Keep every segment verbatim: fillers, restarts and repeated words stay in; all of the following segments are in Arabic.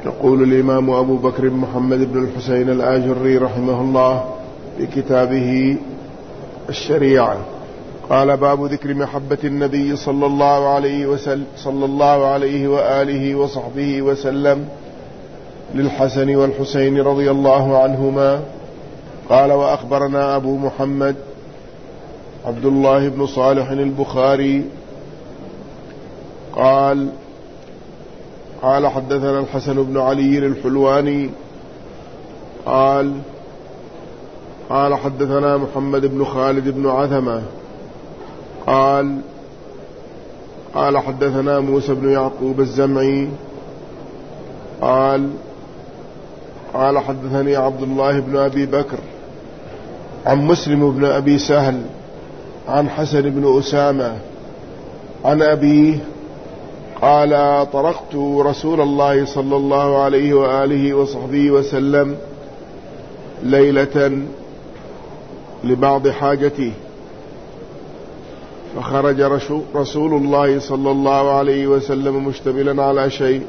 يقول الإمام أبو بكر محمد بن الحسين الآجري رحمه الله في كتابه الشريعة قال: باب ذكر محبة النبي صلى الله عليه وسلم صلى الله عليه وآله وصحبه وسلم للحسن والحسين رضي الله عنهما. قال: وأخبرنا أبو محمد عبد الله بن صالح البخاري قال قال حدثنا الحسن بن علي الحلواني قال قال حدثنا محمد بن خالد بن عثمة قال قال حدثنا موسى بن يعقوب الزمعي قال قال حدثني عبد الله بن أبي بكر عن مسلم بن أبي سهل عن حسن بن أسامة عن أبيه قال: طرقت رسول الله صلى الله عليه وآله وصحبه وسلم ليلة لبعض حاجته، فخرج رسول الله صلى الله عليه وسلم مشتملا على شيء،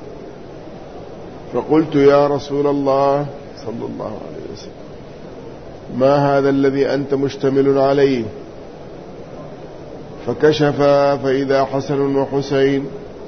فقلت: يا رسول الله صلى الله عليه وسلم، ما هذا الذي أنت مشتمل عليه؟ فكشف فإذا حسن وحسين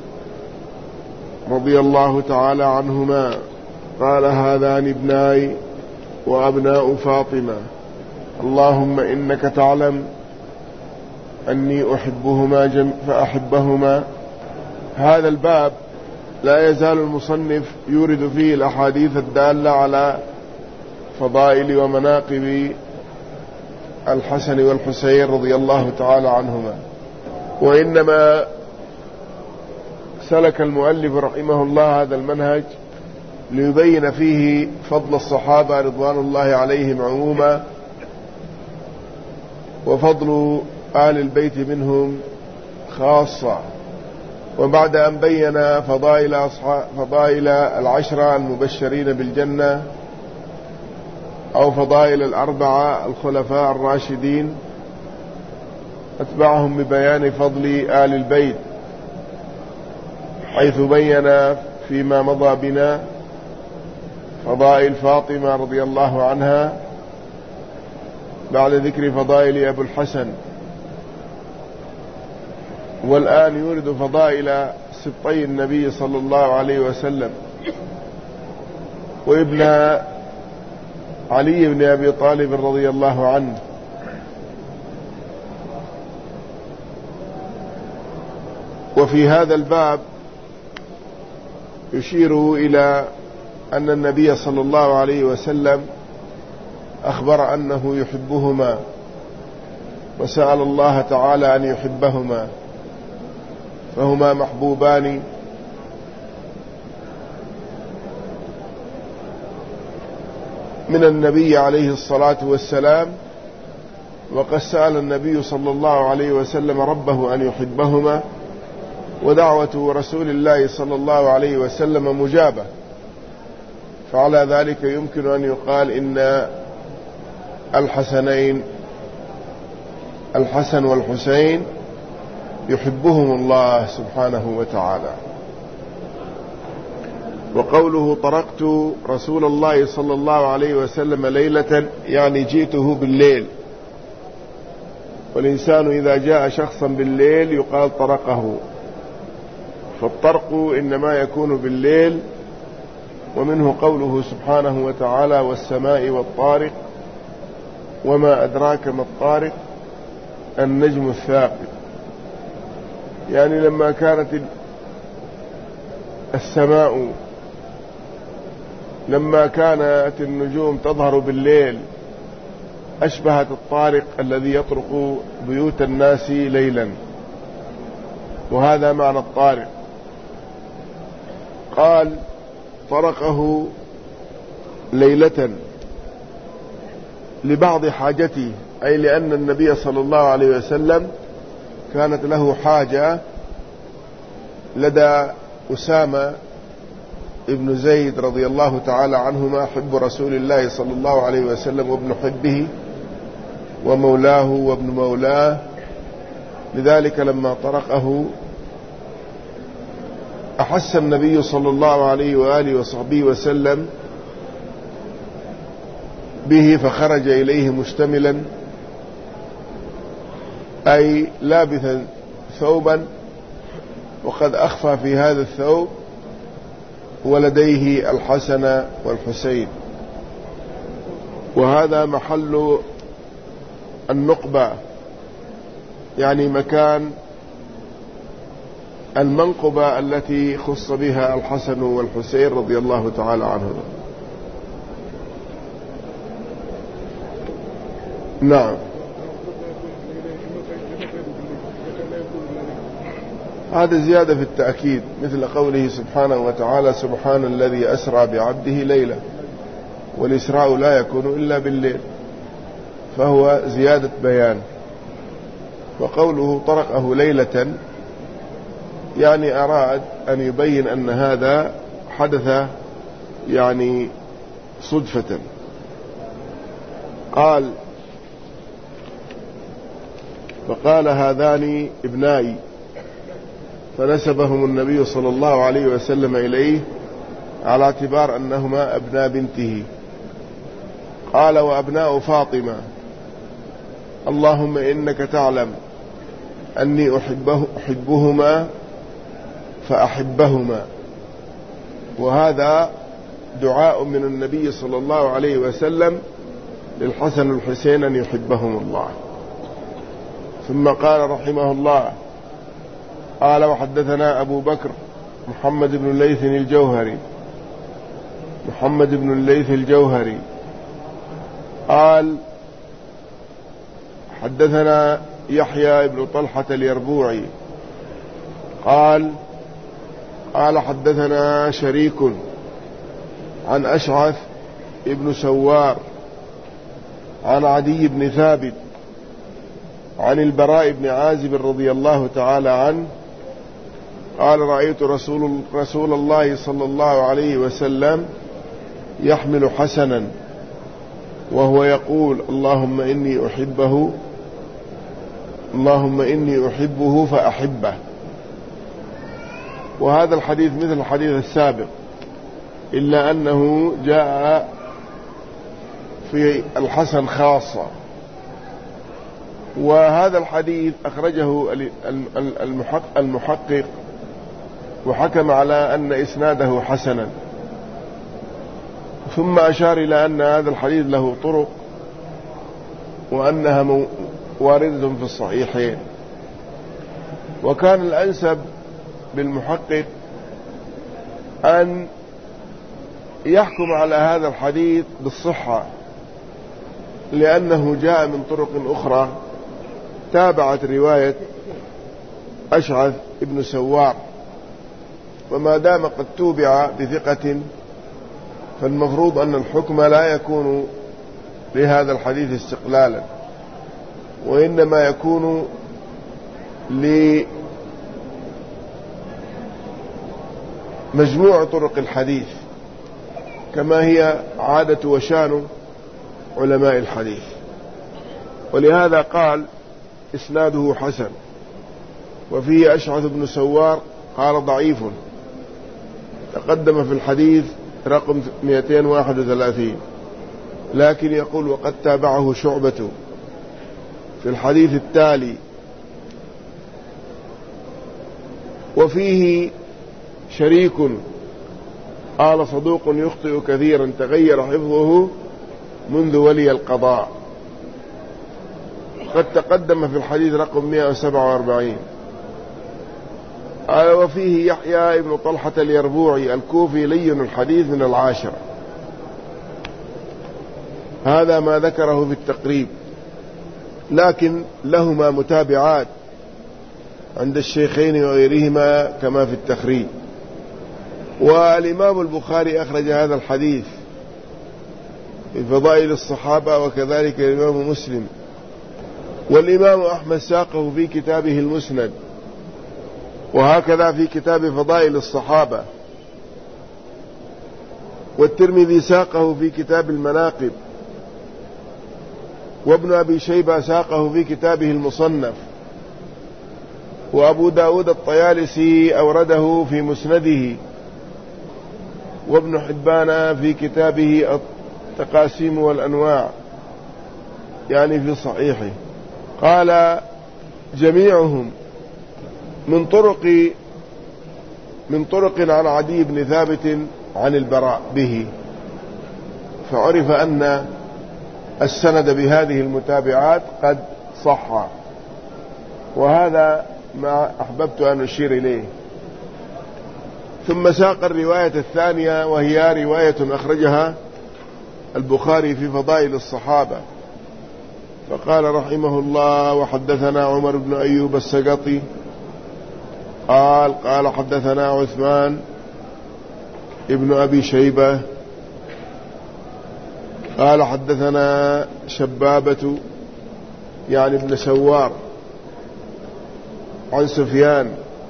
رضي الله تعالى عنهما. قال: هذان ابناي وأبناء فاطمة، اللهم إنك تعلم أني أحبهما جم فأحبهما. هذا الباب لا يزال المصنف يورد فيه الأحاديث الدالة على فضائل ومناقب الحسن والحسين رضي الله تعالى عنهما، وإنما سلك المؤلف رحمه الله هذا المنهج ليبين فيه فضل الصحابة رضوان الله عليهم عموما، وفضل آل البيت منهم خاصة. وبعد أن بين فضائل أصحاب فضائل العشرة المبشرين بالجنة أو فضائل الأربعة الخلفاء الراشدين، أتبعهم ببيان فضل آل البيت، حيث بين فيما مضى بنا فضائل فاطمة رضي الله عنها بعد ذكر فضائل أبو الحسن، والآن يورد فضائل سبطي النبي صلى الله عليه وسلم وابن علي بن أبي طالب رضي الله عنه. وفي هذا الباب يشير إلى أن النبي صلى الله عليه وسلم أخبر أنه يحبهما، وسأل الله تعالى أن يحبهما، فهما محبوبان من النبي عليه الصلاة والسلام، وقد سأل النبي صلى الله عليه وسلم ربه أن يحبهما، ودعوة رسول الله صلى الله عليه وسلم مجابة، فعلى ذلك يمكن أن يقال إن الحسنين الحسن والحسين يحبهم الله سبحانه وتعالى. وقوله: طرقت رسول الله صلى الله عليه وسلم ليلة، يعني جئته بالليل، والإنسان إذا جاء شخصا بالليل يقال طرقه، فالطرق إنما يكون بالليل، ومنه قوله سبحانه وتعالى: والسماء والطارق، وما أدراك ما الطارق، النجم الثاقب. يعني لما كانت السماء لما كانت النجوم تظهر بالليل أشبهت الطارق الذي يطرق بيوت الناس ليلا، وهذا معنى الطارق. قال: طرقه ليلة لبعض حاجته، أي لأن النبي صلى الله عليه وسلم كانت له حاجة لدى أسامة ابن زيد رضي الله تعالى عنهما، حب رسول الله صلى الله عليه وسلم وابن حبه ومولاه وابن مولاه. لذلك لما طرقه أحس النبي صلى الله عليه وآله وصحبه وسلم به فخرج إليه مشتملا، أي لابثا ثوبا وقد أخفى في هذا الثوب ولديه الحسن والحسين، وهذا محل النقبة، يعني مكان المنقبة التي خص بها الحسن والحسين رضي الله تعالى عنهما. نعم، هذا زيادة في التأكيد، مثل قوله سبحانه وتعالى: سبحان الذي أسرى بعبده ليلا، والإسراء لا يكون إلا بالليل، فهو زيادة بيان. وقوله طرقه ليلة يعني أراد أن يبين أن هذا حدث يعني صدفة. قال: فقال: هذان ابنائي، فنسبهم النبي صلى الله عليه وسلم إليه على اعتبار أنهما أبناء بنته. قال: وأبناء فاطمة، اللهم إنك تعلم أني أحبه أحبهما فأحبهما. وهذا دعاء من النبي صلى الله عليه وسلم للحسن والحسين أن يحبهم الله. ثم قال رحمه الله: قال: وحدثنا أبو بكر محمد بن الليث الجوهري محمد بن الليث الجوهري قال: حدثنا يحيى بن طلحة اليربوعي قال: قال حدثنا شريك عن أشعث ابن سوار عن عدي بن ثابت عن البراء بن عازب رضي الله تعالى عنه قال: رأيت رسول, رسول الله صلى الله عليه وسلم يحمل حسنا وهو يقول: اللهم إني أحبه اللهم إني أحبه فأحبه. وهذا الحديث مثل الحديث السابق، إلا أنه جاء في الحسن خاصة. وهذا الحديث أخرجه المحقق وحكم على أن إسناده حسنا، ثم أشار إلى أن هذا الحديث له طرق وأنها واردة في الصحيحين. وكان الأنسب بالمحقق أن يحكم على هذا الحديث بالصحة، لأنه جاء من طرق أخرى تابعت رواية أشعث ابن سوار، وما دام قد توبع بثقة فالمفروض أن الحكم لا يكون لهذا الحديث استقلالا، وإنما يكون لمجموع طرق الحديث كما هي عادة وشان علماء الحديث. ولهذا قال: إسناده حسن. وفيه أشعث بن سوار قال: ضعيف، تقدم في الحديث رقم مئتين وواحد وثلاثين، لكن يقول: وقد تابعه شعبة في الحديث التالي. وفيه شريك قال: صدوق يخطئ كثيرا تغير حفظه منذ ولي القضاء، قد تقدم في الحديث رقم مئة وسبعة وأربعين. قال: وفيه يحيى بن طلحة اليربوعي الكوفي لين الحديث من العاشرة. هذا ما ذكره في التقريب، لكن لهما متابعات عند الشيخين وغيرهما كما في التخريج. والإمام البخاري أخرج هذا الحديث في فضائل الصحابة، وكذلك الإمام مسلم، والإمام أحمد ساقه في كتابه المسند، وهكذا في كتاب فضائل الصحابة، والترمذي ساقه في كتاب المناقب، وابن أبي شيبة ساقه في كتابه المصنف، وأبو داود الطيالسي أورده في مسنده، وابن حبان في كتابه التقاسيم والأنواع يعني في صحيحه. قال جميعهم من طرق من طرق عن عدي بن ثابت عن البراء به، فعرف أن السند بهذه المتابعات قد صح، وهذا ما أحببت أن أشير إليه. ثم ساق الرواية الثانية، وهي رواية أخرجها البخاري في فضائل الصحابة، فقال رحمه الله: وحدثنا عمر بن أيوب السقطي قال قال حدثنا عثمان ابن أبي شيبة قال حدثنا شبابة يعني ابن سوار عن سفيان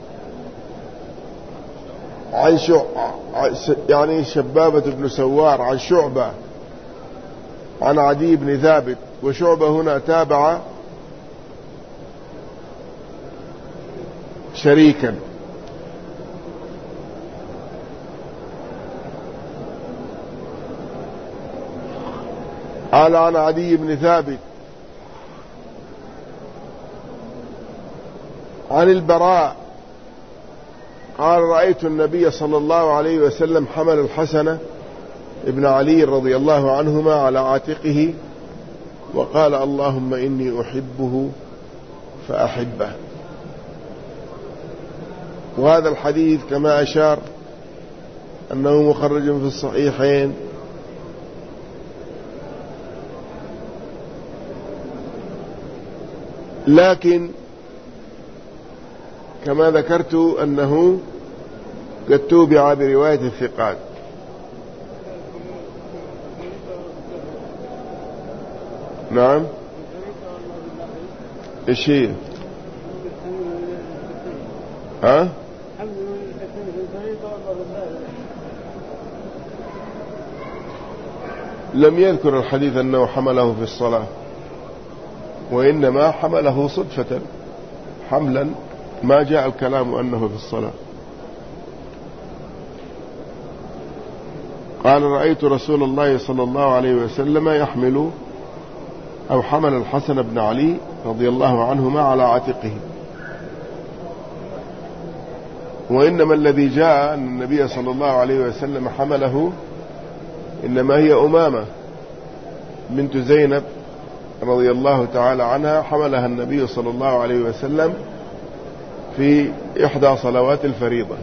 عن شع... يعني شبابة بن سوار عن شعبة عن عدي بن ثابت، وشعبة هنا تابع شريكا. قال عن عدي بن ثابت عن البراء قال: رأيت النبي صلى الله عليه وسلم حمل الحسن ابن علي رضي الله عنهما على عاتقه وقال: اللهم إني أحبه فأحبه. وهذا الحديث كما أشار أنه مخرج في الصحيحين، لكن كما ذكرت أنه قد توبع برواية الثقات. نعم. ايش هي؟ ها؟ لم يذكر الحديث أنه حمله في الصلاة، وإنما حمله صدفة حملا، ما جاء الكلام أنه في الصلاة. قال: رأيت رسول الله صلى الله عليه وسلم يحمل أو حمل الحسن بن علي رضي الله عنهما على عاتقه. وإنما الذي جاء أن النبي صلى الله عليه وسلم حمله إنما هي أمامة بنت زينب رضي الله تعالى عنها، حملها النبي صلى الله عليه وسلم في إحدى صلوات الفريضة.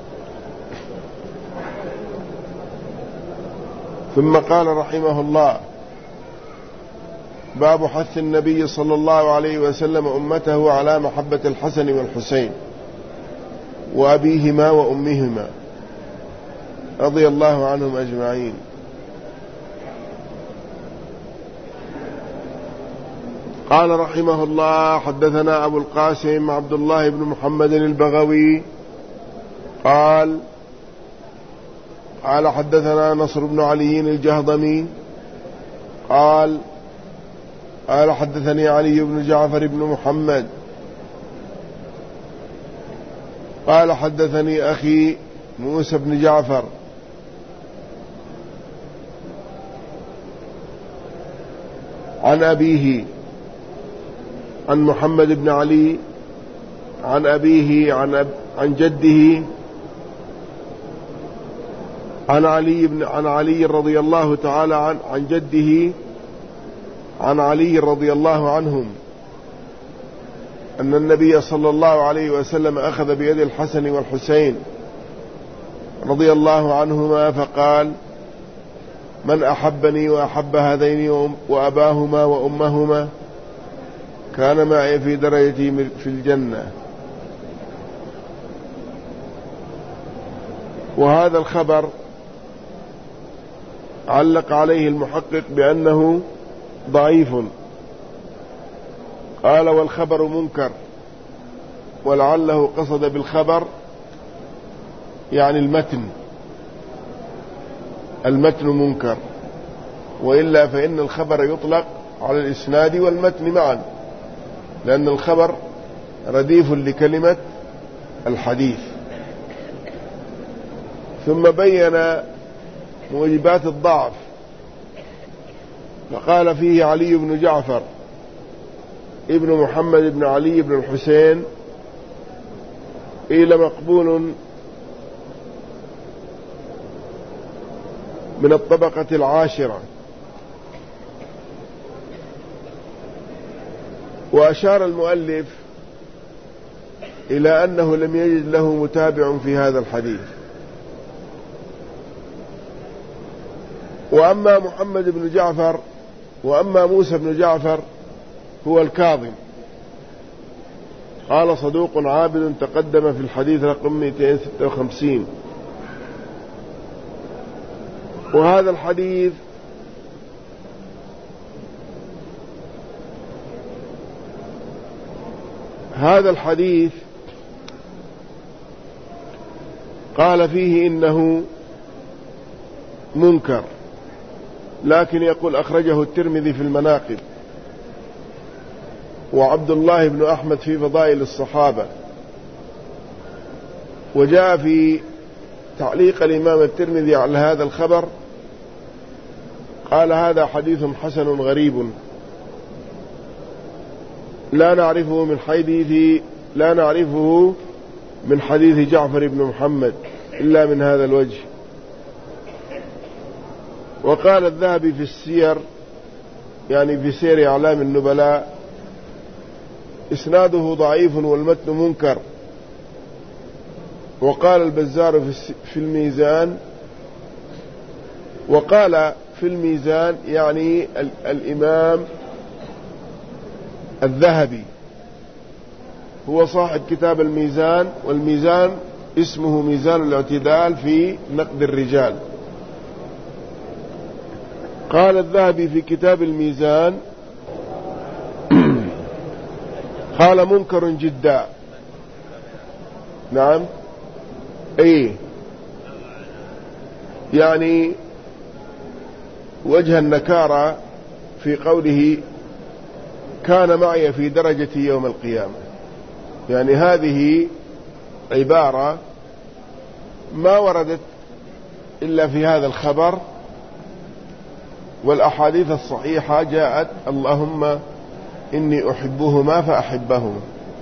ثم قال رحمه الله: باب حث النبي صلى الله عليه وسلم أمته على محبة الحسن والحسين وأبيهما وأمهما رضي الله عنهم أجمعين. قال رحمه الله: حدثنا أبو القاسم عبد الله بن محمد البغوي قال قال حدثنا نصر بن علي الجهضمي قال قال حدثني علي بن جعفر بن محمد قال حدثني أخي موسى بن جعفر عن أبيه عن محمد بن علي عن أبيه عن, أب عن جده عن علي بن عن علي رضي الله تعالى عن عن جده عن علي رضي الله عنهم أن النبي صلى الله عليه وسلم أخذ بيد الحسن والحسين رضي الله عنهما فقال: من أحبني وأحب هذين وأباهما وأمهما كان معي في درجتي في الجنة. وهذا الخبر علق عليه المحقق بأنه ضعيف. قال: والخبر منكر، ولعله قصد بالخبر يعني المتن المتن منكر، وإلا فإن الخبر يطلق على الإسناد والمتن معا، لأن الخبر رديف لكلمة الحديث. ثم بين موجبات الضعف فقال فيه علي بن جعفر ابن محمد بن علي بن الحسين قيل مقبول من الطبقة العاشرة. وأشار المؤلف إلى أنه لم يجد له متابع في هذا الحديث. وأما محمد بن جعفر وأما موسى بن جعفر هو الكاظم قال صدوق عابد تقدم في الحديث رقم مئتين وستة وخمسين. وهذا الحديث هذا الحديث قال فيه إنه منكر، لكن يقول أخرجه الترمذي في المناقب وعبد الله بن أحمد في فضائل الصحابة. وجاء في تعليق الإمام الترمذي على هذا الخبر قال هذا حديث حسن غريب لا نعرفه من حديث لا نعرفه من حديث جعفر بن محمد إلا من هذا الوجه. وقال الذهبي في السير يعني في سير أعلام النبلاء إسناده ضعيف والمتن منكر. وقال البزار في الميزان وقال في الميزان يعني الإمام الذهبي هو صاحب كتاب الميزان، والميزان اسمه ميزان الاعتدال في نقد الرجال. قال الذهبي في كتاب الميزان قال منكر جدا. نعم ايه يعني وجه النكارة في قوله كان معي في درجتي يوم القيامة، يعني هذه عبارة ما وردت إلا في هذا الخبر، والأحاديث الصحيحة جاءت اللهم إني أحبهما فأحبهما.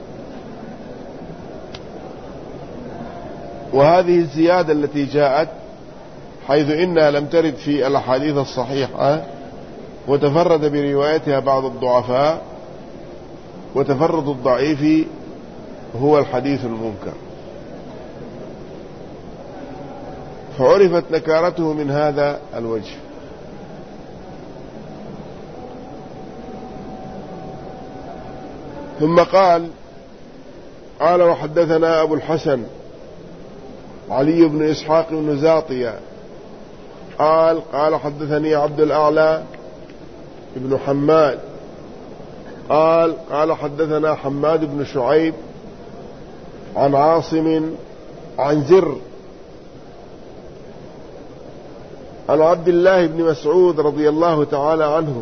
وهذه الزيادة التي جاءت حيث إنها لم ترد في الأحاديث الصحيحة وتفرد بروايتها بعض الضعفاء، وتفرد الضعيف هو الحديث المنكر، فعرفت نكارته من هذا الوجه. ثم قال قال وحدثنا أبو الحسن علي بن إسحاق بن زاطية قال قال حدثني عبد الأعلى ابن حماد قال قال حدثنا حماد بن شعيب عن عاصم عن زر عن عبد الله بن مسعود رضي الله تعالى عنه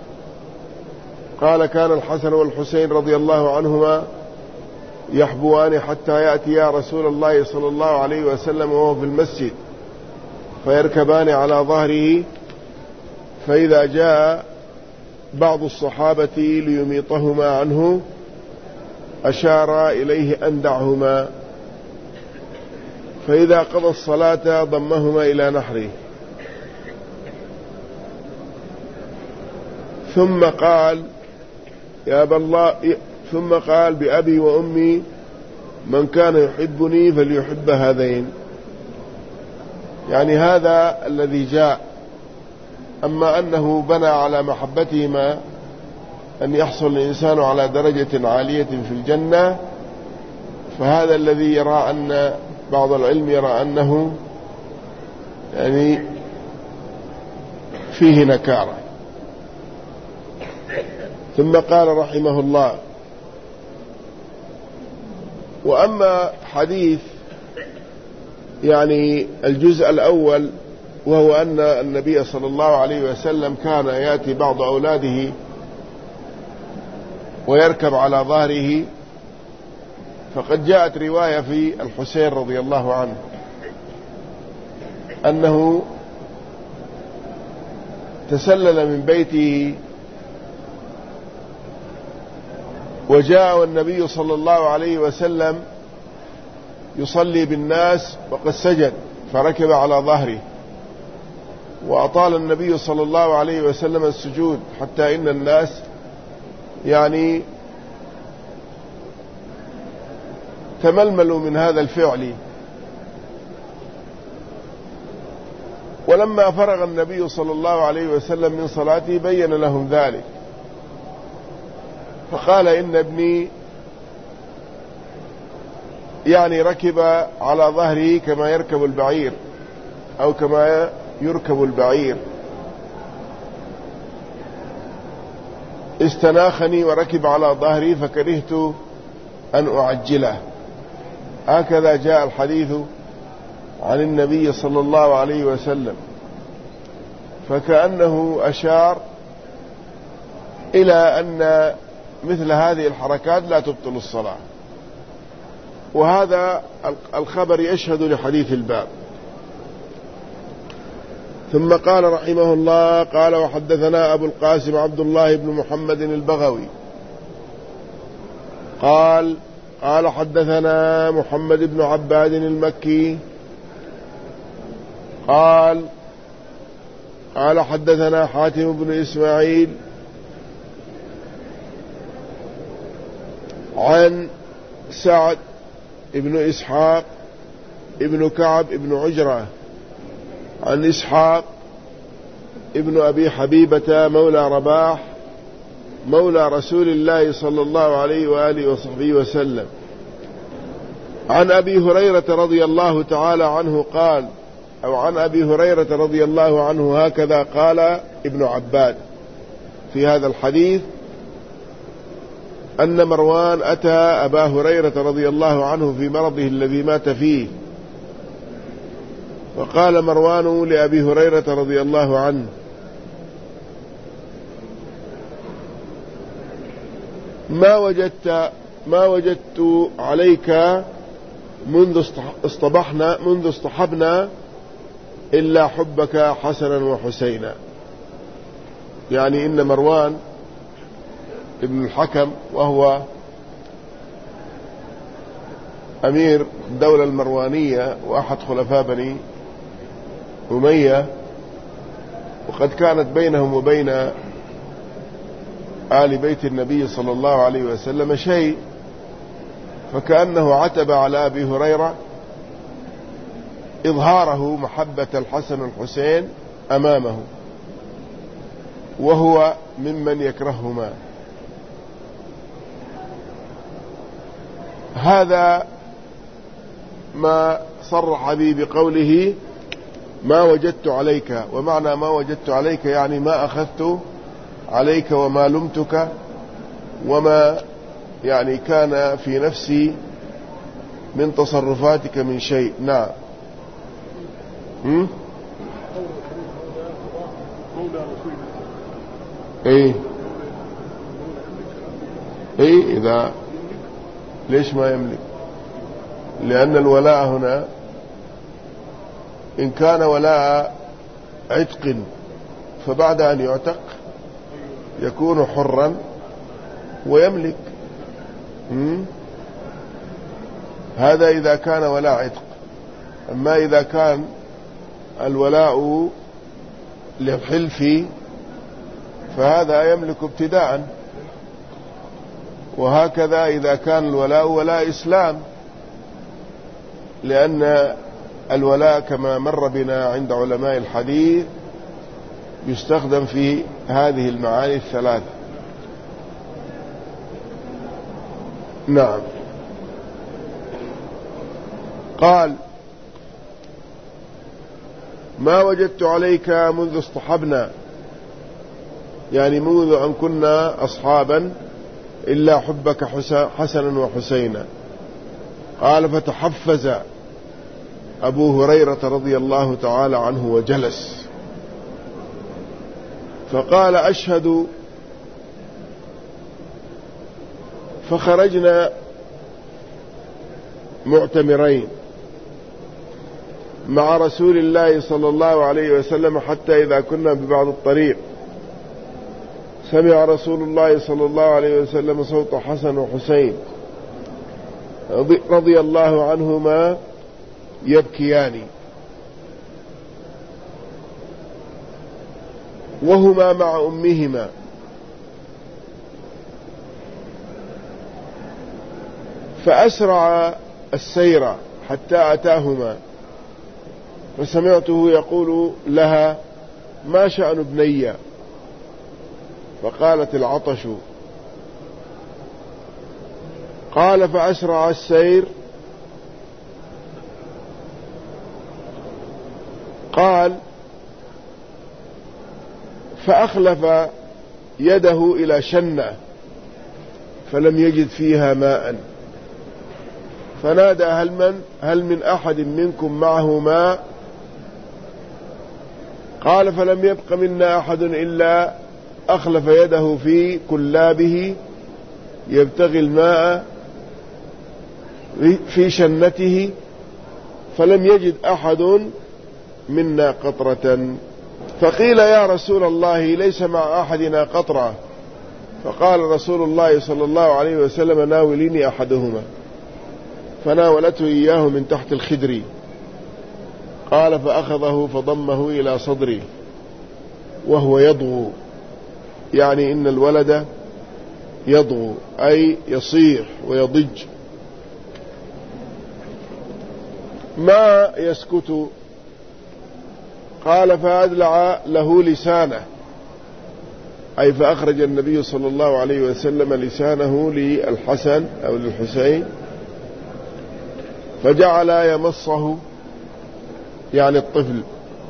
قال كان الحسن والحسين رضي الله عنهما يحبوان حتى يأتيا رسول الله صلى الله عليه وسلم وهو في المسجد فيركبان على ظهره، فإذا جاء بعض الصحابة ليميطهما عنه أشار إليه أن دعهما، فإذا قضى الصلاة ضمهما إلى نحره. ثم قال يا أبا الله ثم قال بأبي وأمي من كان يحبني فليحب هذين، يعني هذا الذي جاء. أما أنه بنى على محبتهما أن يحصل الإنسان على درجة عالية في الجنة، فهذا الذي يرى أن بعض العلم يرى أنه يعني فيه نكارة. ثم قال رحمه الله وأما حديث يعني الجزء الأول وهو أن النبي صلى الله عليه وسلم كان يأتي بعض أولاده ويركب على ظهره فقد جاءت رواية في الحسين رضي الله عنه أنه تسلل من بيته وجاء النبي صلى الله عليه وسلم يصلي بالناس وقد سجد فركب على ظهره، وأطال النبي صلى الله عليه وسلم السجود حتى إن الناس يعني تململوا من هذا الفعل. ولما فرغ النبي صلى الله عليه وسلم من صلاته بين لهم ذلك، فقال إن ابني يعني ركب على ظهره كما يركب البعير أو كما يركب البعير، استناخني وركب على ظهري فكرهت أن أعجله. هكذا جاء الحديث عن النبي صلى الله عليه وسلم، فكأنه أشار إلى أن مثل هذه الحركات لا تبطل الصلاة، وهذا الخبر يشهد لحديث الباب. ثم قال رحمه الله: قال وحدثنا أبو القاسم عبد الله بن محمد البغوي قال قال حدثنا محمد بن عباد المكي قال قال حدثنا حاتم بن إسماعيل عن سعد ابن إسحاق ابن كعب ابن عجرة عن إسحاق ابن أبي حبيبة مولى رباح مولى رسول الله صلى الله عليه وآله وصحبه وسلم عن أبي هريرة رضي الله تعالى عنه قال أو عن أبي هريرة رضي الله عنه هكذا قال ابن عباد في هذا الحديث، أن مروان أتى أبا هريرة رضي الله عنه في مرضه الذي مات فيه، وقال مروان لأبي هريرة رضي الله عنه: ما وجدت ما وجدت عليك منذ اصطبحنا منذ اصطحبنا إلا حبك حسنا وحسينا. يعني إن مروان ابن الحكم وهو أمير الدولة المروانية وأحد خلفاء بني أمية، وقد كانت بينهم وبين آل بيت النبي صلى الله عليه وسلم شيء، فكأنه عتب على أبي هريرة إظهاره محبة الحسن والحسين أمامه، وهو ممن يكرههما. هذا ما صرح به بقوله ما وجدت عليك، ومعنى ما وجدت عليك يعني ما أخذت عليك وما لمتك وما يعني كان في نفسي من تصرفاتك من شيء. نعم. هم؟ ايه ايه اذا ليش ما يملك؟ لأن الولاء هنا إن كان ولاء عتق فبعد أن يعتق يكون حرا ويملك. مم؟ هذا إذا كان ولاء عتق. أما إذا كان الولاء للحلف فهذا يملك ابتداء، وهكذا إذا كان الولاء ولاء إسلام، لأن الولاء كما مر بنا عند علماء الحديث يستخدم في هذه المعاني الثلاثة. نعم. قال ما وجدت عليك منذ اصطحبنا، يعني منذ أن كنا أصحابا، إلا حبك حسنا وحسينا. قال فتحفز أبو هريرة رضي الله تعالى عنه وجلس، فقال أشهد. فخرجنا معتمرين مع رسول الله صلى الله عليه وسلم، حتى إذا كنا ببعض الطريق سمع رسول الله صلى الله عليه وسلم صوت حسن وحسين رضي الله عنهما يبكيان وهما مع أمهما، فأسرع السير حتى أتاهما، فسمعته يقول لها: ما شأن ابني؟ فقالت: العطش. قال: فأسرع السير. قال: فأخلف يده إلى شنة فلم يجد فيها ماء، فنادى: هل من هل من أحد منكم معه ماء؟ قال: فلم يبق منا أحد إلا أخلف يده في كلابه يبتغي الماء في شنته، فلم يجد أحد منا قطرة. فقيل: يا رسول الله، ليس مع أحدنا قطرة. فقال رسول الله صلى الله عليه وسلم: ناوليني أحدهما. فناولته إياه من تحت الخدر. قال: فأخذه فضمه إلى صدري وهو يضغو، يعني إن الولد يضغو أي يصيح ويضج، ما يسكت. قال: فأدلع له لسانه، أي فأخرج النبي صلى الله عليه وسلم لسانه للحسن أو للحسين، فجعل يمصه، يعني الطفل،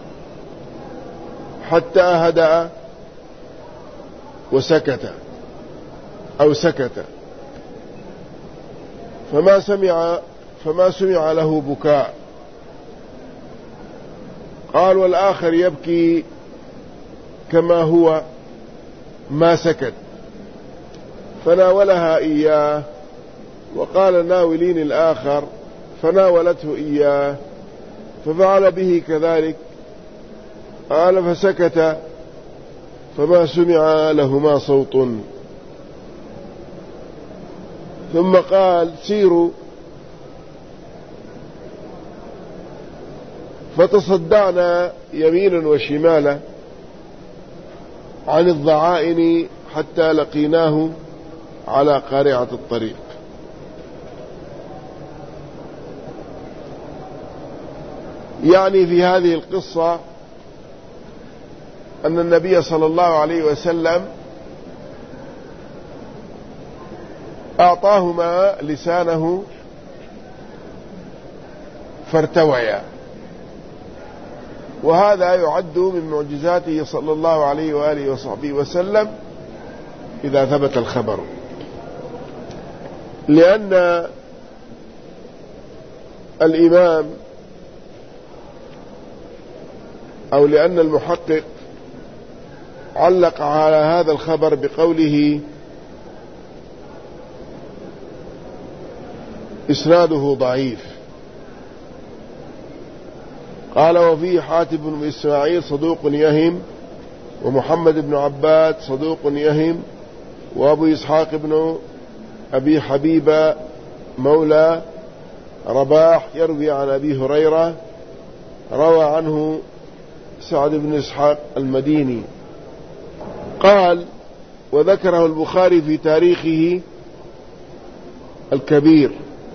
حتى هدأ وسكت أو سكت، فما سمع فما سمع له بكاء. قال: والآخر يبكي كما هو ما سكت. فناولها إياه وقال: ناولين الآخر. فناولته إياه ففعل به كذلك. قال: فسكت فما سمع لهما صوت. ثم قال: سيروا. فتصدعنا يمينا وشمالا عن الضعائن حتى لقيناه على قارعة الطريق. يعني في هذه القصة أن النبي صلى الله عليه وسلم أعطاهما لسانه فارتويا، وهذا يعد من معجزاته صلى الله عليه وآله وصحبه وسلم إذا ثبت الخبر، لأن الإمام أو لأن المحقق علق على هذا الخبر بقوله: إسناده ضعيف. قال: وفيه حاتم بن إسماعيل صدوق يهم، ومحمد بن عباد صدوق يهم، وأبو إسحاق بن أبي حبيبة مولى رباح يروي عن أبي هريرة، روى عنه سعد بن إسحاق المديني. قال: وذكره البخاري في تاريخه الكبير،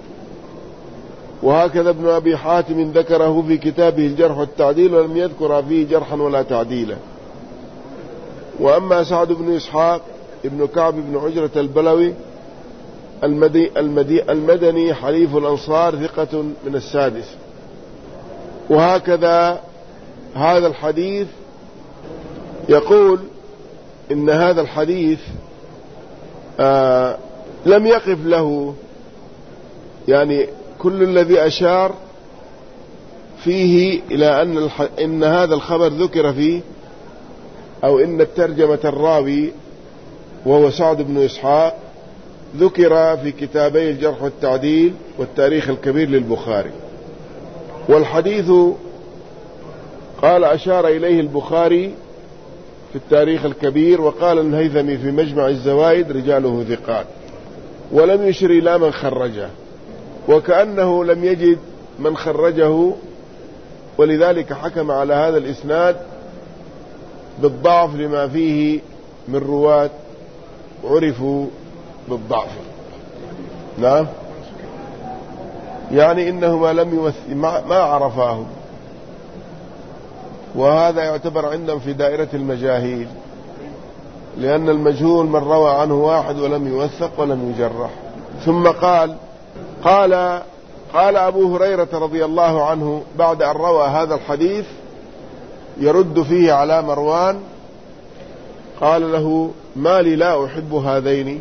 وهكذا ابن أبي حاتم ذكره في كتابه الجرح والتعديل، ولم يذكر فيه جرحا ولا تعديلا. وأما سعد بن إسحاق ابن كعب بن عجرة البلوي المدي المدي المدني حليف الأنصار ثقة من السادس. وهكذا هذا الحديث يقول إن هذا الحديث آه لم يقف له، يعني كل الذي أشار فيه إلى أن, الح... إن هذا الخبر ذكر فيه، أو إن الترجمة الراوي وهو سعد بن إسحاق ذكر في كتابي الجرح والتعديل والتاريخ الكبير للبخاري. والحديث قال أشار إليه البخاري في التاريخ الكبير، وقال الهيثمي في مجمع الزوائد رجاله ثقات، ولم يشر إلى من خرجه، وكأنه لم يجد من خرجه، ولذلك حكم على هذا الإسناد بالضعف لما فيه من رواة عرفوا بالضعف. نعم، يعني إنهما لم يمثل ما عرفاه، وهذا يعتبر عندهم في دائرة المجاهيل، لأن المجهول من روى عنه واحد ولم يوثق ولم يجرح. ثم قال قال قال أبو هريرة رضي الله عنه بعد أن روى هذا الحديث يرد فيه على مروان، قال له: ما لي لا أحب هذين،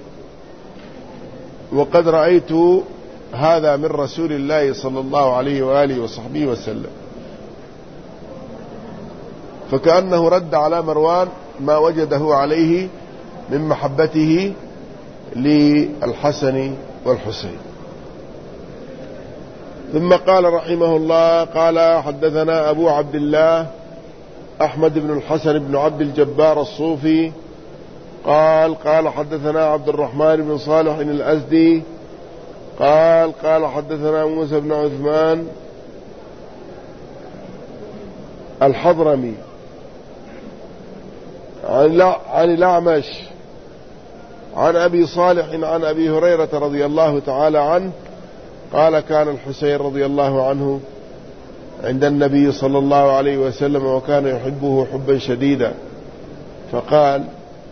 وقد رأيت هذا من رسول الله صلى الله عليه وآله وصحبه وسلم. فكأنه رد على مروان ما وجده عليه من محبته للحسن والحسين. ثم قال رحمه الله: قال حدثنا أبو عبد الله أحمد بن الحسن بن عبد الجبار الصوفي قال قال حدثنا عبد الرحمن بن صالح الأزدي قال قال حدثنا موسى بن عثمان الحضرمي عن الأعمش عن أبي صالح عن أبي هريرة رضي الله تعالى عنه قال: كان الحسين رضي الله عنه عند النبي صلى الله عليه وسلم، وكان يحبه حبا شديدا، فقال: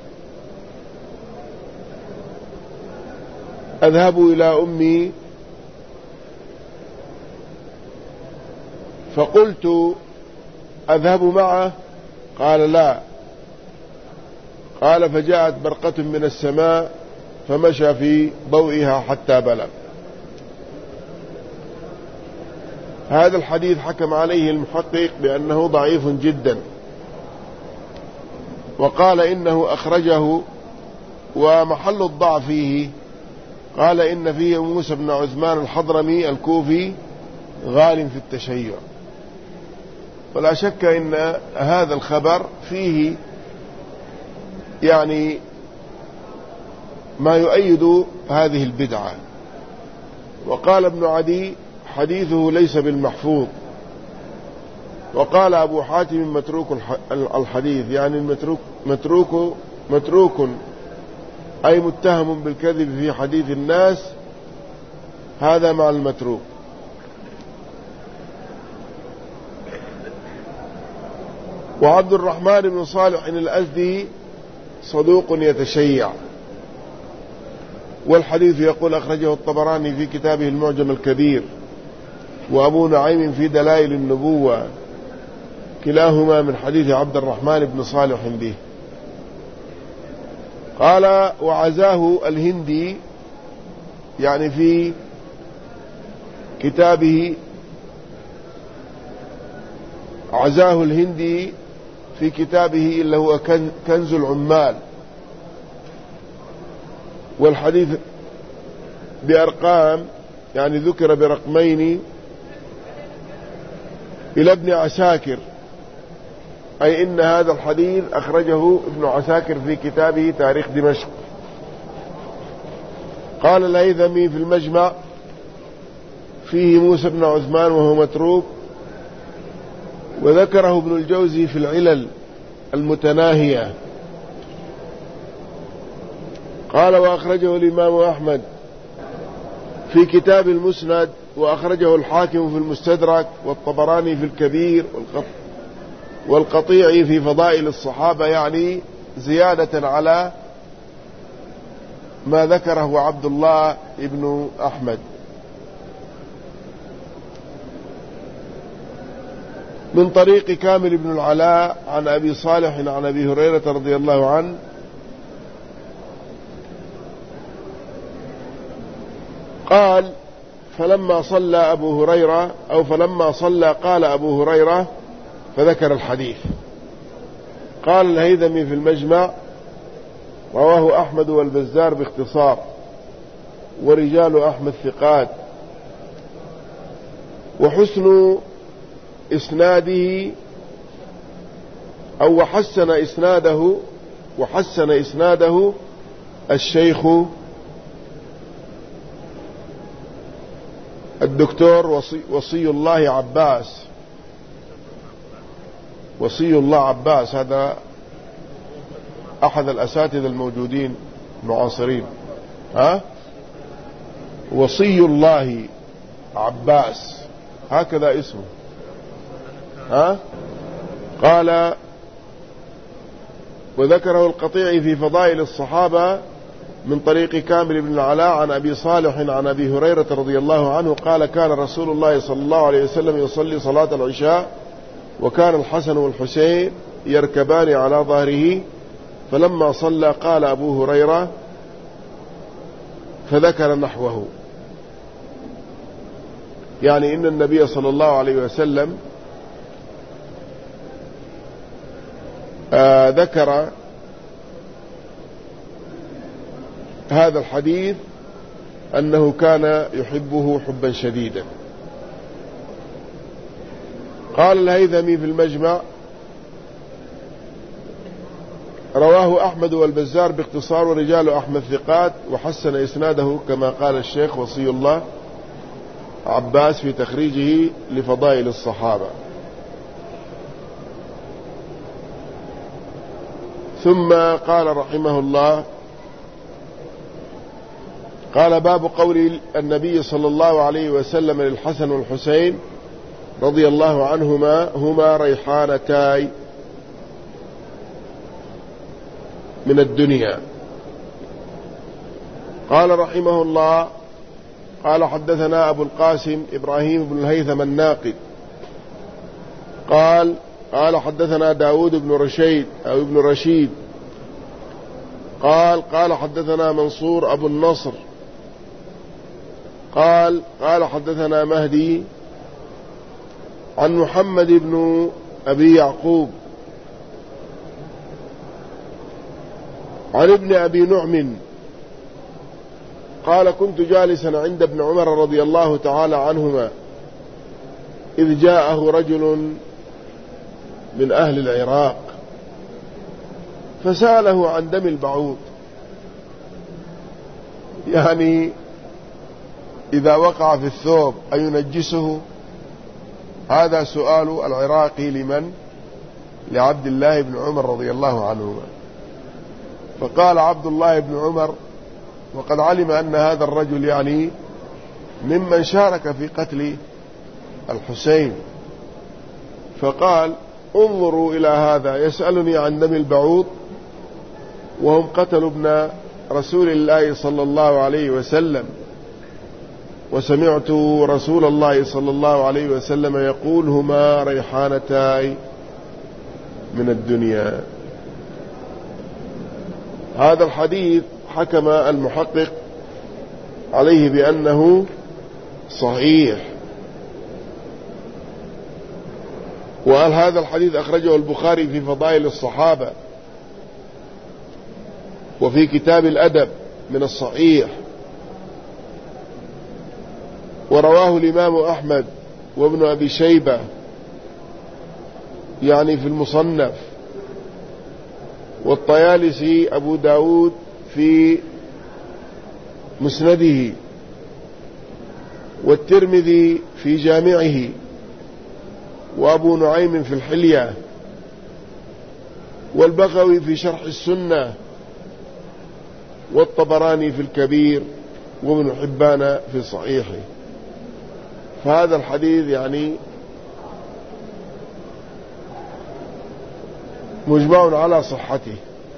أذهب إلى أمي، فقلت: أذهب معه؟ قال: لا. قال: فجاءت برقة من السماء فمشى في ضوئها حتى بلغ. هذا الحديث حكم عليه المحقق بأنه ضعيف جدا، وقال إنه أخرجه، ومحل الضعف فيه قال إن فيه موسى بن عثمان الحضرمي الكوفي غال في التشيع. ولا شك إن هذا الخبر فيه يعني ما يؤيد هذه البدعة. وقال ابن عدي: حديثه ليس بالمحفوظ. وقال أبو حاتم: متروك الحديث، يعني المتروك متروك متروك أي متهم بالكذب في حديث الناس، هذا مع المتروك. وعبد الرحمن بن صالح الأزدي صدوق يتشيع. والحديث يقول أخرجه الطبراني في كتابه المعجم الكبير، وأبو نعيم في دلائل النبوة، كلاهما من حديث عبد الرحمن بن صالح به. قال: وعزاه الهندي، يعني في كتابه، عزاه الهندي في كتابه اللي هو كنز العمال، والحديث بأرقام، يعني ذكر برقمين إلى ابن عساكر، أي إن هذا الحديث أخرجه ابن عساكر في كتابه تاريخ دمشق. قال الهيثمي في المجمع: فيه موسى بن عثمان وهو متروك، وذكره ابن الجوزي في العلل المتناهية. قال: وأخرجه الإمام أحمد في كتاب المسند، وأخرجه الحاكم في المستدرك، والطبراني في الكبير، والقطيعي في فضائل الصحابة، يعني زيادة على ما ذكره عبد الله ابن أحمد. من طريق كامل بن العلاء عن أبي صالح عن أبي هريرة رضي الله عنه قال: فلما صلى أبو هريرة أو فلما صلى قال أبو هريرة، فذكر الحديث. قال الهيثمي في المجمع: رواه أحمد والبزار باختصار، ورجال أحمد ثقات. وحسن إسناده أو وحسن إسناده وحسن إسناده الشيخ الدكتور وصي, وصي الله عباس وصي الله عباس هذا أحد الأساتذة الموجودين المعاصرين. ها وصي الله عباس هكذا اسمه. ها قال وذكره القطيعي في فضائل الصحابة من طريق كامل بن العلاء عن أبي صالح عن أبي هريرة رضي الله عنه قال كان رسول الله صلى الله عليه وسلم يصلي صلاة العشاء وكان الحسن والحسين يركبان على ظهره فلما صلى قال أبو هريرة فذكر نحوه، يعني إن النبي صلى الله عليه وسلم آه ذكر هذا الحديث أنه كان يحبه حبا شديدا. قال الهيثمي في المجمع رواه أحمد والبزار باختصار ورجال أحمد ثقات وحسن إسناده كما قال الشيخ وصي الله عباس في تخريجه لفضائل الصحابة. ثم قال رحمه الله قال باب قول النبي صلى الله عليه وسلم للحسن والحسين رضي الله عنهما هما ريحانتاي من الدنيا. قال رحمه الله قال حدثنا أبو القاسم إبراهيم بن الهيثم الناقد قال قال حدثنا داود بن رشيد أو ابن رشيد قال قال حدثنا منصور أبو النصر قال قال حدثنا مهدي عن محمد بن أبي يعقوب عن ابن أبي نعم قال كنت جالسا عند ابن عمر رضي الله تعالى عنهما إذ جاءه رجل من أهل العراق فسأله عن دم البعوض، يعني إذا وقع في الثوب أينجسه؟ هذا سؤال العراقي لمن؟ لعبد الله بن عمر رضي الله عنهما. فقال عبد الله بن عمر وقد علم أن هذا الرجل يعني ممن شارك في قتل الحسين، فقال انظروا إلى هذا يسألني عن دم البعوض وهم قتلوا ابن رسول الله صلى الله عليه وسلم، وسمعت رسول الله صلى الله عليه وسلم يقول هما ريحانتاي من الدنيا. هذا الحديث حكم المحقق عليه بأنه صحيح، وقال هذا الحديث أخرجه البخاري في فضائل الصحابة وفي كتاب الأدب من الصحيح، ورواه الإمام أحمد وابن أبي شيبة يعني في المصنف، والطيالسي أبو داود في مسنده، والترمذي في جامعه، وأبو نعيم في الحلية، والبغوي في شرح السنة، والطبراني في الكبير، وابن حبان في صحيحه. فهذا الحديث يعني مجمع على صحته.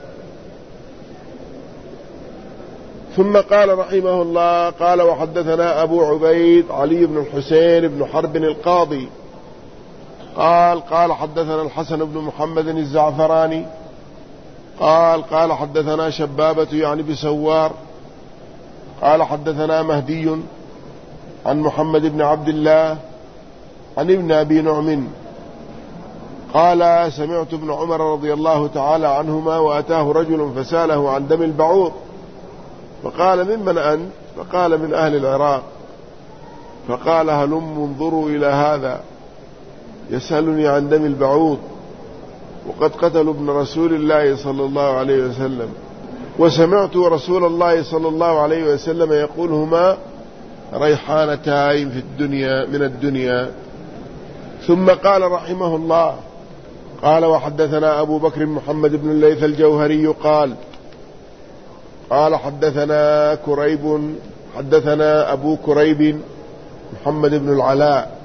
ثم قال رحمه الله قال وحدثنا أبو عبيد علي بن الحسين بن حرب القاضي قال قال حدثنا الحسن بن محمد الزعفراني قال قال حدثنا شبابة يعني بسوار قال حدثنا مهدي عن محمد بن عبد الله عن ابن أبي نعم قال سمعت ابن عمر رضي الله تعالى عنهما وأتاه رجل فسأله عن دم البعوض فقال ممن أنت؟ فقال من أهل العراق. فقال هلم انظروا إلى هذا يسألني عن دم البعوض وقد قتلوا ابن رسول الله صلى الله عليه وسلم، وسمعت رسول الله صلى الله عليه وسلم يقول هما ريحانتين في الدنيا من الدنيا. ثم قال رحمه الله قال وحدثنا أبو بكر محمد بن الليث الجوهري قال قال حدثنا كريب حدثنا أبو كريب محمد بن العلاء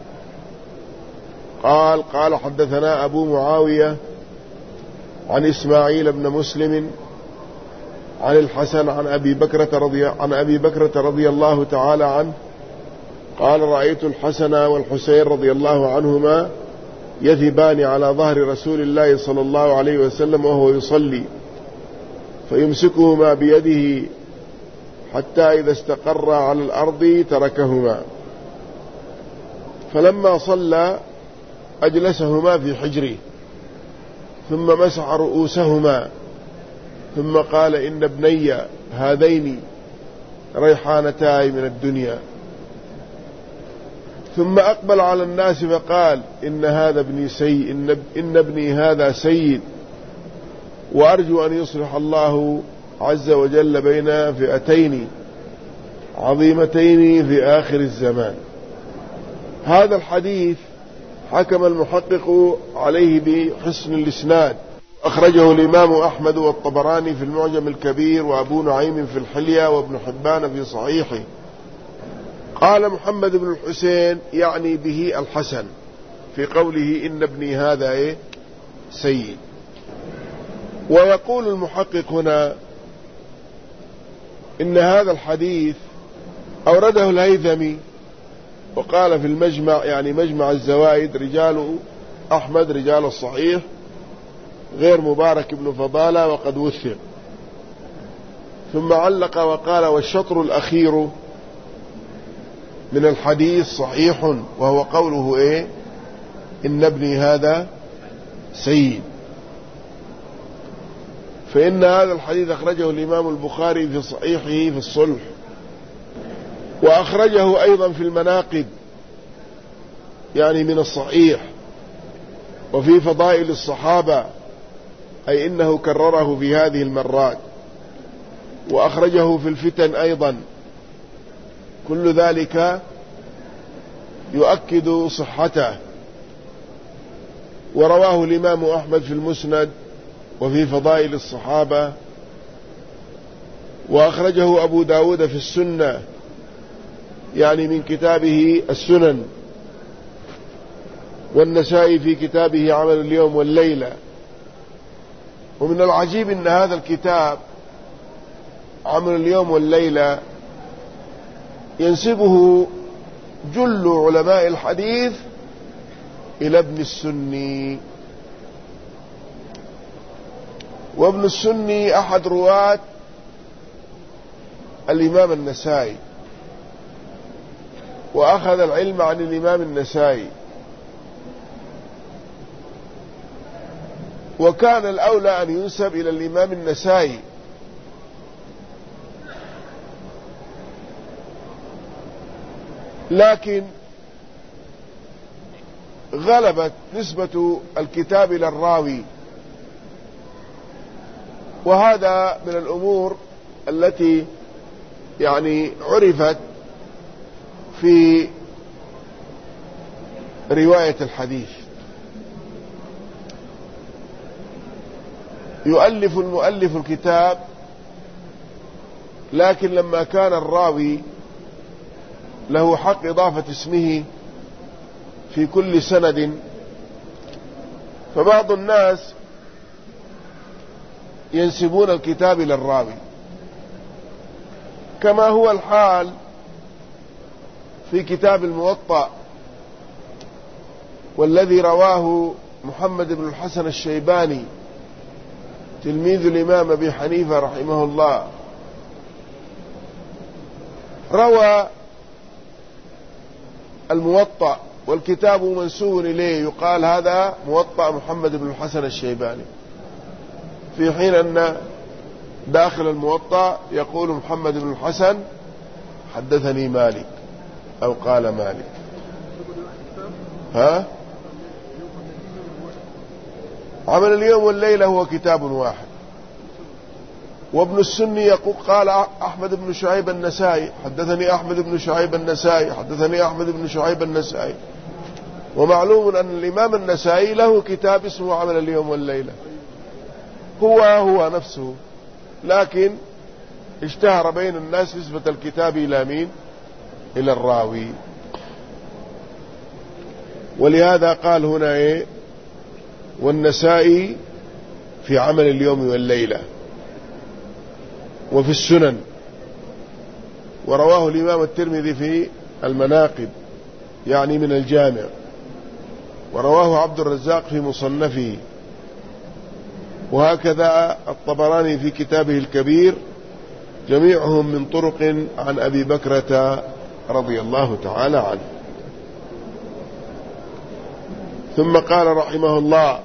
قال قال حدثنا أبو معاوية عن إسماعيل بن مسلم عن الحسن عن أبي بكرة رضي عن أبي بكرة رضي الله تعالى عنه قال رأيت الحسن والحسين رضي الله عنهما يذبان على ظهر رسول الله صلى الله عليه وسلم وهو يصلي، فيمسكهما بيده حتى إذا استقر على الأرض تركهما، فلما صلى أجلسهما في حجره ثم مسح رؤوسهما ثم قال إن ابني هذين ريحانتاي من الدنيا. ثم أقبل على الناس فقال إن هذا ابني سيد إن, إن ابني هذا سيد، وأرجو أن يصلح الله عز وجل بين فئتين عظيمتين في آخر الزمان. هذا الحديث حكم المحقق عليه بحسن الإسناد، أخرجه الإمام أحمد والطبراني في المعجم الكبير وأبو نعيم في الحلية وابن حبان في صحيحه. قال محمد بن الحسين يعني به الحسن في قوله إن ابني هذا إيه سيد. ويقول المحقق هنا إن هذا الحديث أورده الهيثمي وقال في المجمع يعني مجمع الزوائد رجال أحمد رجال الصحيح غير مبارك بن فضالة وقد وثق. ثم علق وقال والشطر الأخير من الحديث صحيح وهو قوله إيه إن ابني هذا سيد، فإن هذا الحديث أخرجه الإمام البخاري في صحيحه في الصلح، وأخرجه أيضا في المناقب يعني من الصحيح، وفي فضائل الصحابة أي إنه كرره في هذه المرات، وأخرجه في الفتن أيضا. كل ذلك يؤكد صحته. ورواه الإمام أحمد في المسند وفي فضائل الصحابة، وأخرجه أبو داود في السنة يعني من كتابه السنن، والنسائي في كتابه عمل اليوم والليلة. ومن العجيب أن هذا الكتاب عمل اليوم والليلة ينسبه جل علماء الحديث إلى ابن السني، وابن السني أحد رواة الإمام النسائي، وأخذ العلم عن الإمام النسائي، وكان الأولى أن ينسب إلى الإمام النسائي، لكن غلبت نسبة الكتاب إلى الراوي، وهذا من الأمور التي يعني عرفت في رواية الحديث. يؤلف المؤلف الكتاب، لكن لما كان الراوي له حق إضافة اسمه في كل سند، فبعض الناس ينسبون الكتاب إلى الراوي، كما هو الحال في كتاب الموطأ، والذي رواه محمد بن الحسن الشيباني تلميذ الإمام أبي حنيفة رحمه الله. روى الموطأ والكتاب منسوب إليه، يقال هذا موطأ محمد بن الحسن الشيباني، في حين أن داخل الموطأ يقول محمد بن الحسن حدثني مالك أو قال مالك. ها؟ عمل اليوم والليلة هو كتاب واحد. وابن السني يقول قال أحمد بن شعيب النسائي حدثني أحمد بن شعيب النسائي حدثني أحمد بن شعيب النسائي. ومعلوم أن الإمام النسائي له كتاب اسمه عمل اليوم والليلة، هو هو نفسه، لكن اشتهر بين الناس نسبة الكتاب إلى مين؟ إلى الراوي. ولهذا قال هنا إيه؟ والنسائي في عمل اليوم والليلة وفي السنن، ورواه الإمام الترمذي في المناقب يعني من الجامع، ورواه عبد الرزاق في مصنفه، وهكذا الطبراني في كتابه الكبير، جميعهم من طرق عن أبي بكرة رضي الله تعالى عنه. ثم قال رحمه الله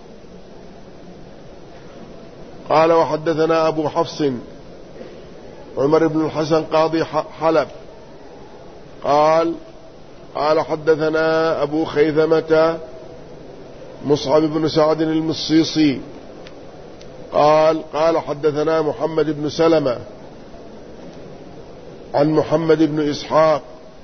قال وحدثنا أبو حفص عمر بن الحسن قاضي حلب قال قال حدثنا أبو خيثمة مصعب بن سعد المصيصي قال قال حدثنا محمد بن سلمة عن محمد بن إسحاق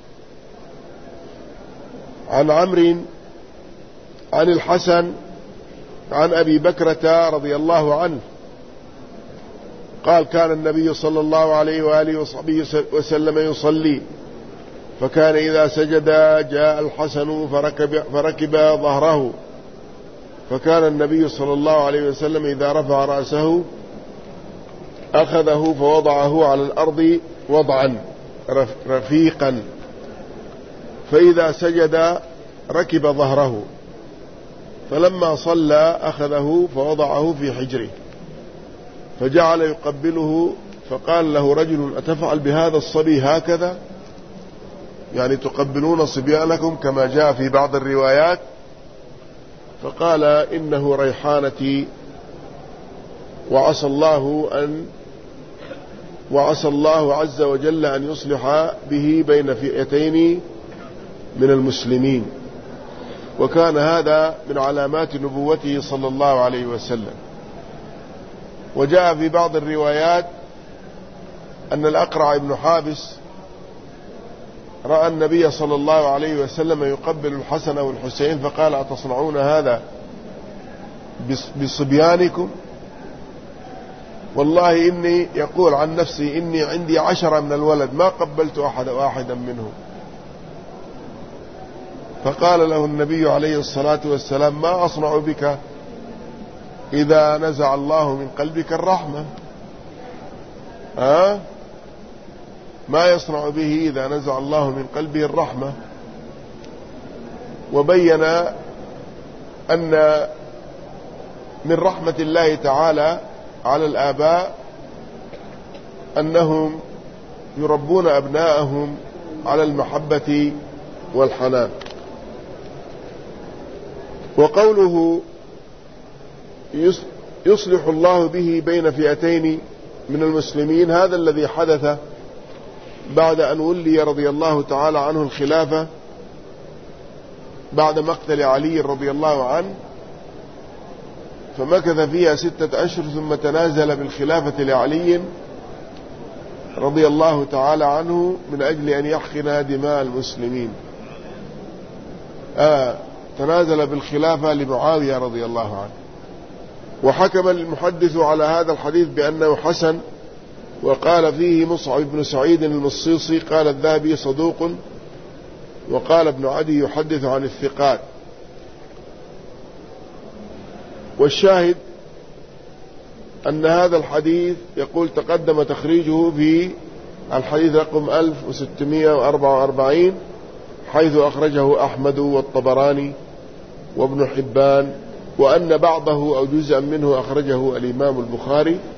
عن عمرو عن الحسن عن أبي بكرة رضي الله عنه قال كان النبي صلى الله عليه وآله وصحبه وسلم يصلي، فكان إذا سجد جاء الحسن فركب, فركب ظهره، فكان النبي صلى الله عليه وسلم إذا رفع رأسه أخذه فوضعه على الأرض وضعا رفيقا، فإذا سجد ركب ظهره، فلما صلى أخذه فوضعه في حجره فجعل يقبله، فقال له رجل أتفعل بهذا الصبي هكذا؟ يعني تقبلون صبيانكم كما جاء في بعض الروايات؟ فقال إنه ريحانتي، وعسى الله أن وعسى الله عز وجل أن يصلح به بين فئتين من المسلمين. وكان هذا من علامات نبوته صلى الله عليه وسلم. وجاء في بعض الروايات أن الأقرع بن حابس رأى النبي صلى الله عليه وسلم يقبل الحسن والحسين فقال أتصنعون هذا بصبيانكم؟ والله إني يقول عن نفسي إني عندي عشرة من الولد ما قبلت أحد واحدا منهم. فقال له النبي عليه الصلاة والسلام ما أصنع بك إذا نزع الله من قلبك الرحمة؟ ها؟ ما يصنع به إذا نزع الله من قلبه الرحمة. وبين أن من رحمة الله تعالى على الآباء أنهم يربون أبناءهم على المحبة والحنان. وقوله يصلح الله به بين فئتين من المسلمين، هذا الذي حدث بعد أن ولي رضي الله تعالى عنه الخلافة بعد مقتل علي رضي الله عنه، فمكث فيها ستة أشهر ثم تنازل بالخلافة لعلي رضي الله تعالى عنه من أجل أن يحقن دماء المسلمين. آه تنازل بالخلافة لمعاوية رضي الله عنه. وحكم المحدث على هذا الحديث بأنه حسن، وقال فيه مصعب بن سعيد المصيصي قال الذهبي صدوق، وقال ابن عدي يحدث عن الثقات. والشاهد أن هذا الحديث يقول تقدم تخريجه في الحديث رقم ألف وستمائة وأربعة وأربعين حيث أخرجه أحمد والطبراني وابن حبان، وأن بعضه أو جزءا منه أخرجه الإمام البخاري.